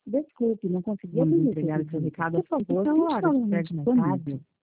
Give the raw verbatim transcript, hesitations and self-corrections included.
Desculpe, não consegui Vamos atender seu entregar o seu pedido. recado Por às favor, oito tente horas, novamente certo mais disponível. tarde.